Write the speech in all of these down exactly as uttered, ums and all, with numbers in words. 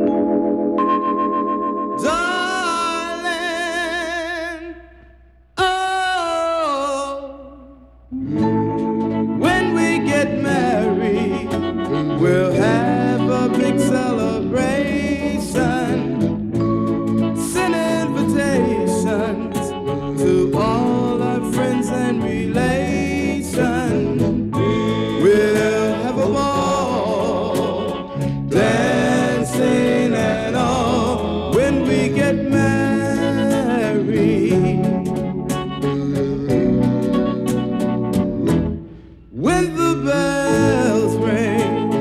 Darling, oh, when we get married, we'll have a big celebration. Send invitations to all our friends and relations. We'll have a ball, dancing and all when we get married. When the bells ring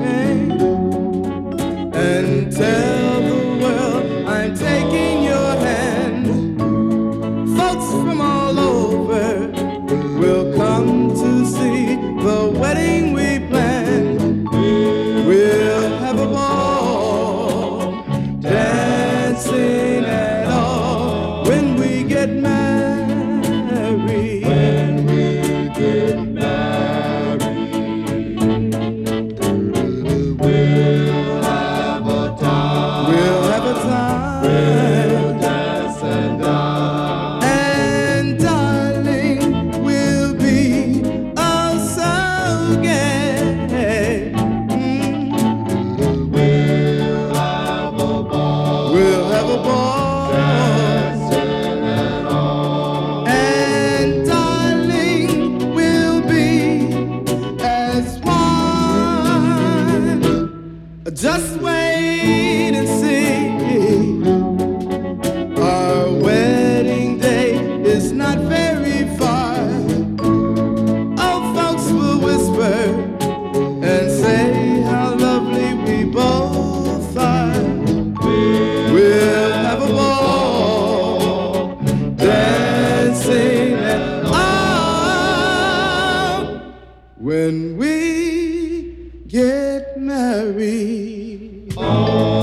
and tell the world I'm taking your hand, folks from all over will come to see the wedding we planned. We'll have a ball, dancing and all when we get married. When we get married, we'll have a time. We'll have a time. We'll dance and dance. And darling, we'll be oh so gay. Mm. We'll have a ball. We'll have a ball. Dancing and all. And darling, we'll be as one. Just wait and see. Our wedding day is not very far. Oh, folks will whisper and say how lovely we both are. We'll have a ball, dancing and all when we get married.